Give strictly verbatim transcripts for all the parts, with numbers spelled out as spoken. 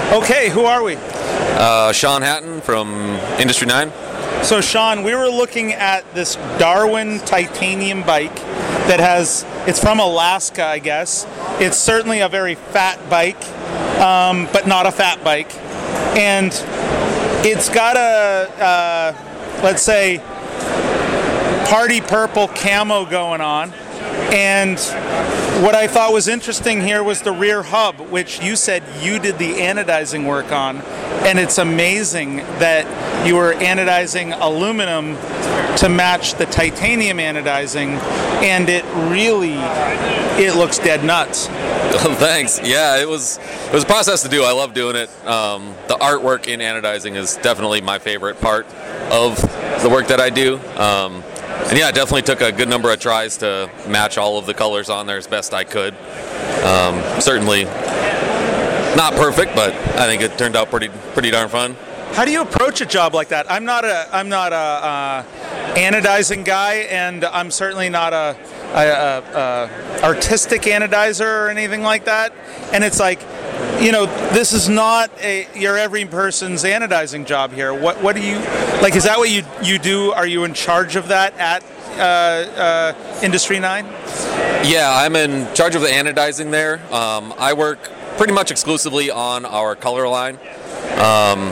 Okay, who are we? Uh, Sean Hatton from Industry nine. So Sean, we were looking at this Darwin titanium bike that has, it's from Alaska, I guess. It's certainly a very fat bike, um, but not a fat bike. And it's got a, uh, let's say, party purple camo going on. And what I thought was interesting here was the rear hub, which you said you did the anodizing work on. And it's amazing that you were anodizing aluminum to match the titanium anodizing, and it really, it looks dead nuts. Oh, thanks. Yeah, it was it was a process to do. I love doing it. Um, the artwork in anodizing is definitely my favorite part of the work that I do. Um, and yeah, it definitely took a good number of tries to match all of the colors on there as best I could. Um, certainly not perfect, but I think it turned out pretty pretty darn fun. How do you approach a job like that? I'm not a I'm not a uh, anodizing guy, and I'm certainly not a, a, a, a artistic anodizer or anything like that. And it's like, you know, this is not a your every person's anodizing job here. What what do you like? Is that what you you do? Are you in charge of that at uh, uh, Industry nine? Yeah, I'm in charge of the anodizing there. Um, I work pretty much exclusively on our color line. Um,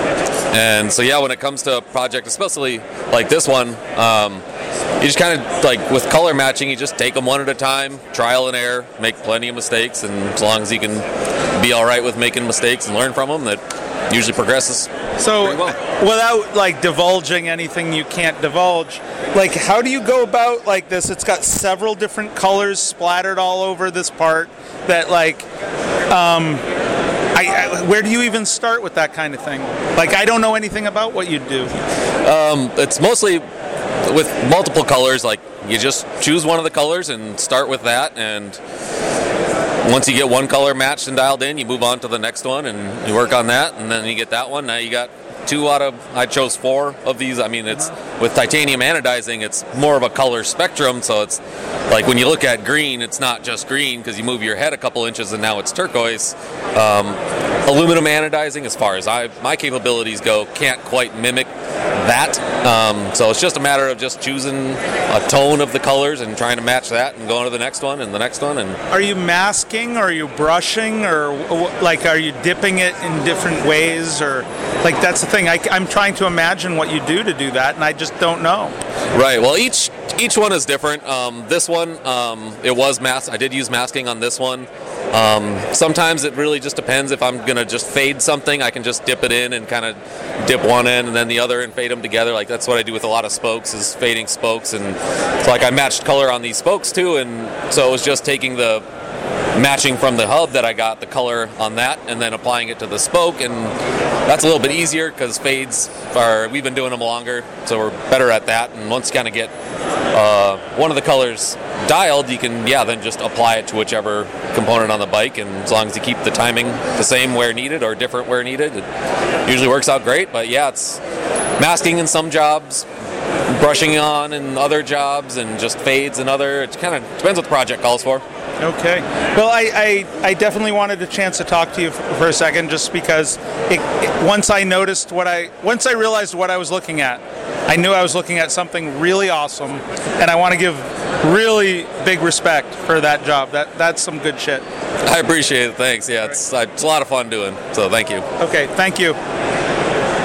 and so yeah, when it comes to a project, especially like this one, um, you just kind of like with color matching, you just take them one at a time, trial and error, make plenty of mistakes, and as long as you can be all right with making mistakes and learn from them, that usually progresses. So pretty well. Without like divulging anything you can't divulge, like how do you go about like this? It's got several different colors splattered all over this part that like, um, I, I, where do you even start with that kind of thing? Like, I don't know anything about what you do. Um, it's mostly with multiple colors. Like, you just choose one of the colors and start with that. And once you get one color matched and dialed in, you move on to the next one and you work on that. And then you get that one. Now you got two out of, I chose four of these. I mean, it's with titanium anodizing, it's more of a color spectrum. So it's like when you look at green, it's not just green because you move your head a couple inches and now it's turquoise. Um, aluminum anodizing, as far as I my capabilities go, can't quite mimic that. Um, so it's just a matter of just choosing a tone of the colors and trying to match that and going to the next one and the next one. And are you masking, or are you brushing, or like are you dipping it in different ways, or like that's the thing. I, I'm trying to imagine what you do to do that, and I just don't know. Right. Well, each each one is different. Um, this one, um, it was mask. I did use masking on this one. Um, sometimes it really just depends. If I'm going to just fade something, I can just dip it in and kind of dip one end and then the other and fade them together. Like that's what I do with a lot of spokes, is fading spokes. And it's like I matched color on these spokes too, and so it was just taking the matching from the hub that I got the color on that and then applying it to the spoke, and that's a little bit easier because fades are, we've been doing them longer, so we're better at that. And once you kind of get uh, one of the colors dialed, you can yeah then just apply it to whichever component on the bike, and as long as you keep the timing the same where needed or different where needed, it usually works out great. But yeah, it's masking in some jobs, brushing on in other jobs, and just fades in other. It kind of depends what the project calls for. Okay. Well, I, I, I definitely wanted a chance to talk to you for, for a second, just because it, it, once I noticed what I, once I realized what I was looking at, I knew I was looking at something really awesome, and I want to give really big respect for that job. That that's some good shit. I appreciate it. Thanks. Yeah, it's, it's a lot of fun doing. So thank you. Okay. Thank you.